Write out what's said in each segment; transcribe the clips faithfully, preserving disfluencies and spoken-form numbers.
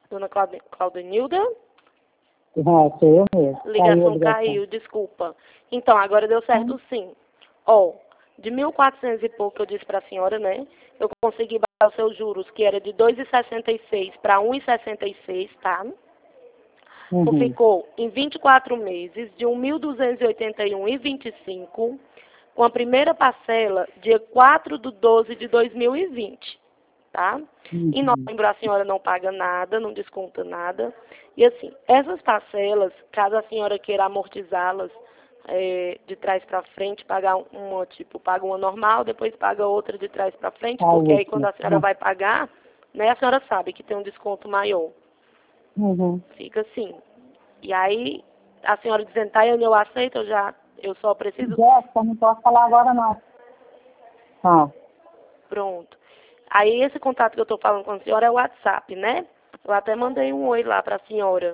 Dona Claude- Claudenilda? É, sou eu mesmo. Ligação caiu, desculpa. Então, agora deu certo sim. Ó, de mil e quatrocentos e pouco que eu disse para a senhora, né? Eu consegui baixar os seus juros, que era de dois vírgula sessenta e seis para um vírgula sessenta e seis, tá? Uhum. Ficou em vinte e quatro meses, de mil duzentos e oitenta e um vírgula vinte e cinco, com a primeira parcela, dia quatro de doze de dois mil e vinte, tá? Uhum. Em novembro, a senhora não paga nada, não desconta nada. E assim, essas parcelas, caso a senhora queira amortizá-las é, de trás para frente, pagar uma, tipo, paga uma normal, depois paga outra de trás para frente, Ah, porque aí última. quando a senhora Ah. vai pagar, né, a senhora sabe que tem um desconto maior. Uhum. Fica assim. E aí, a senhora dizendo, tá, eu não aceito, eu já, eu só preciso... Jéssica, não posso falar agora não. Ah. Pronto. Aí, esse contato que eu estou falando com a senhora é o WhatsApp, né? Eu até mandei um oi lá para a senhora.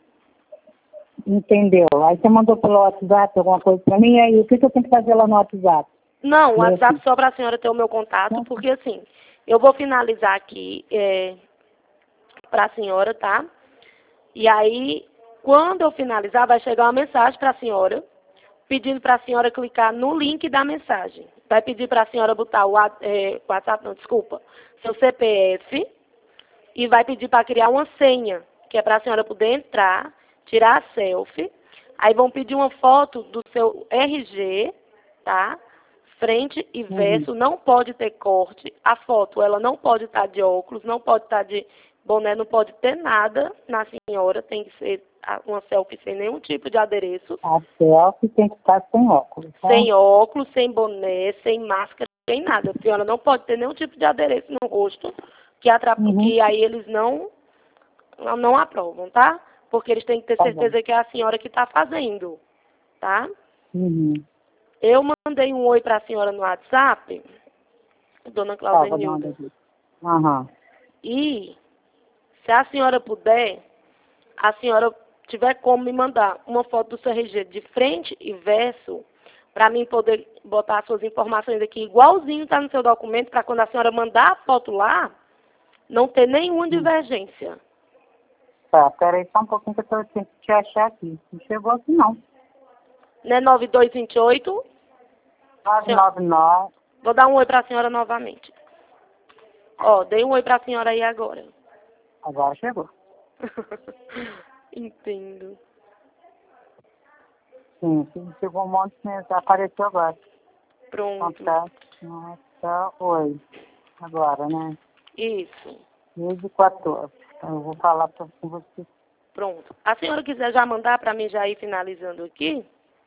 Entendeu. Aí você mandou pelo WhatsApp alguma coisa para mim, aí o que, que eu tenho que fazer lá no WhatsApp? Não, o WhatsApp Nesse... só para a senhora ter o meu contato, porque assim, eu vou finalizar aqui é, para a senhora, tá? E aí, quando eu finalizar, vai chegar uma mensagem para a senhora, pedindo para a senhora clicar no link da mensagem. Vai pedir para a senhora botar o é, WhatsApp, não, desculpa, seu C P F, e vai pedir para criar uma senha, que é para a senhora poder entrar, tirar a selfie. Aí vão pedir uma foto do seu R G, tá? Frente e verso, Uhum. não pode ter corte. A foto, ela não pode estar de óculos, não pode estar de boné, não pode ter nada na senhora. Tem que ser uma selfie sem nenhum tipo de adereço. A selfie tem que estar sem óculos, tá? Sem óculos, sem boné, sem máscara, sem nada. A senhora não pode ter nenhum tipo de adereço no rosto, que, atrap... Uhum. que aí eles não, não aprovam, tá? Porque eles têm que ter Tá certeza bom. que é a senhora que está fazendo, tá? Uhum. Eu mandei um oi para a senhora no WhatsApp, dona Claudenilda. Aham. E, se a senhora puder, a senhora tiver como me mandar uma foto do seu R G de frente e verso, para mim poder botar as suas informações aqui igualzinho está no seu documento, para quando a senhora mandar a foto lá, não ter nenhuma divergência. Tá, peraí só um pouquinho que eu tô- tenho que te achar aqui. Não chegou aqui não. Né, nove dois dois oito? nove nove nove. Vou dar um oi para a senhora novamente. Ó, dei um oi para a senhora aí agora. Agora chegou. Entendo. Sim, sim, chegou um monte de mensagem. Apareceu agora. Pronto. Contato. Nossa, oi. Agora, né? Isso. Desde quatorze. Então, eu vou falar pra, com você. Pronto. A senhora quiser já mandar para mim já ir finalizando aqui?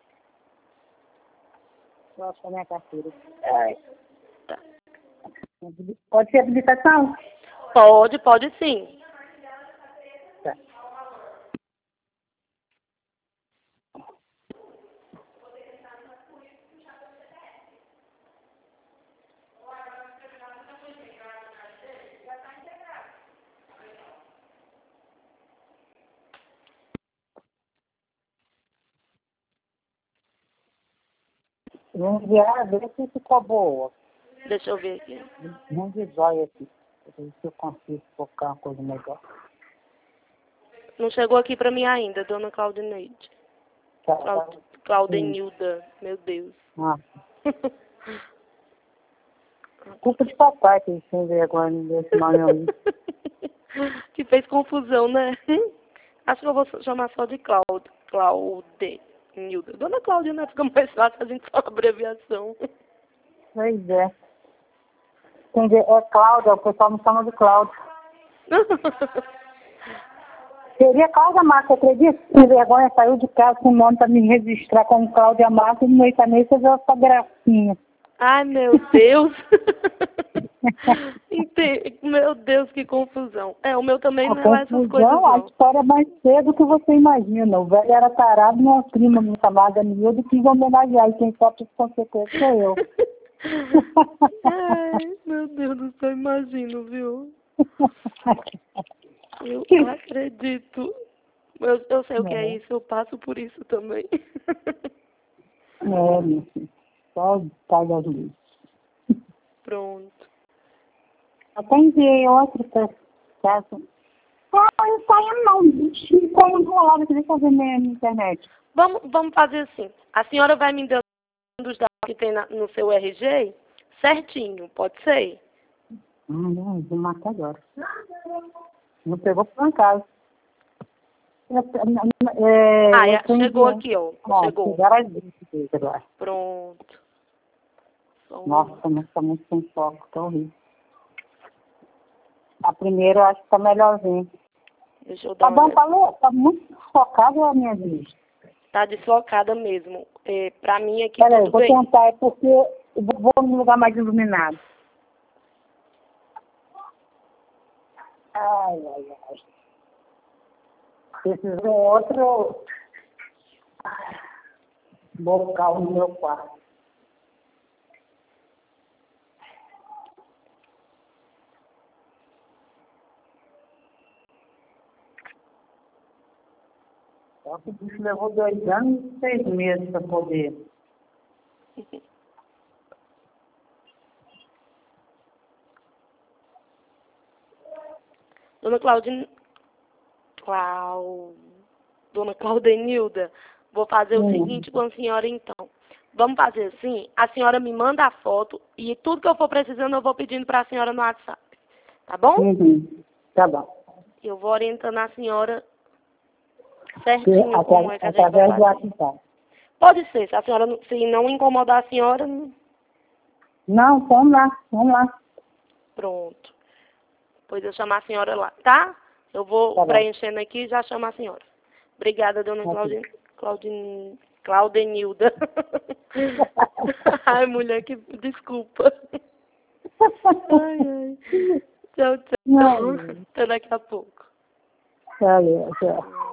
Eu acho a minha carteira. Ai. Tá. Pode ser habilitação? Pode, pode sim. Tá. Vamos enviar, ver se ficou boa. Deixa eu ver aqui. Vamos de joia aqui. Pra ver se eu consigo colocar uma coisa melhor. Não chegou aqui para mim ainda, dona Claudineide. Tá, Claud... tá. Claudenilda, meu Deus. Ah. Culpa de papai que sem vergonha desse nome aí. Que fez confusão, né? Acho que eu vou chamar só de Claude. Claudenilda. Dona Cláudia, né? Fica mais fácil a gente só abreviação. Pois é. Entendi. É Cláudia, o pessoal me chama de Cláudia. Seria Cláudia Marques, acredita? Sem vergonha, saiu de casa com o nome para me registrar como Cláudia Marques e no meio também você viu essa gracinha. Ai, meu Deus. Entendi. Meu Deus, que confusão. É, o meu também A não é lá essas coisas, confusão, a não. história é mais cedo do que você imagina. O velho era tarado, uma prima me chamada Nilda, quis homenagear. E quem sofre as consequências sou eu. Ai, meu Deus do céu, imagino, viu? Eu acredito. Eu, eu sei o que é É, isso, eu passo por isso também. é, meu filho. Só o pai das luzes. Pronto. Até enviei outro caso. Ai, não saindo não. Ficou enrolado aqui, deixa eu ver na internet. Vamos, vamos fazer assim. A senhora vai me dando os dados que tem na, no seu R G certinho, pode ser? Ah, não, vou matar agora. Não pegou por um caso. É, ah, é, chegou que... aqui, ó. ó chegou. Agora. Pronto. Vamos. Nossa, mas tá muito sem foco, tá horrível. A primeira eu acho que tá melhorzinho. Deixa eu dar Tá bom, uma... falou? Tá muito focado a minha vista. Tá deslocada mesmo. É, pra mim aqui Peraí, tudo vou bem. tentar, é porque eu vou num lugar mais iluminado. Ai, ai, ai. Preciso de um outro bocal no meu quarto. Só que o bicho levou dois anos e seis meses para poder. Dona Claudine... Clau... Dona Claudenilda, vou fazer o Hum. seguinte com a senhora então. Vamos fazer assim, a senhora me manda a foto e tudo que eu for precisando eu vou pedindo para a senhora no WhatsApp. Tá bom? Uhum. Tá bom. Eu vou orientando a senhora certinho Até, como é que a gente vai através do fazer. WhatsApp. Pode ser, se a senhora não- se não incomodar a senhora, não- Não, vamos lá, vamos lá. pronto. Pois eu chamar a senhora lá, tá? Eu vou Tá bom. preenchendo aqui e já chamo a senhora. Obrigada, dona Ok. Claudine, Claudine, Claudenilda. Ai, mulher, que desculpa. Ai, ai. Tchau, tchau. Não. Até daqui a pouco. Valeu, tchau.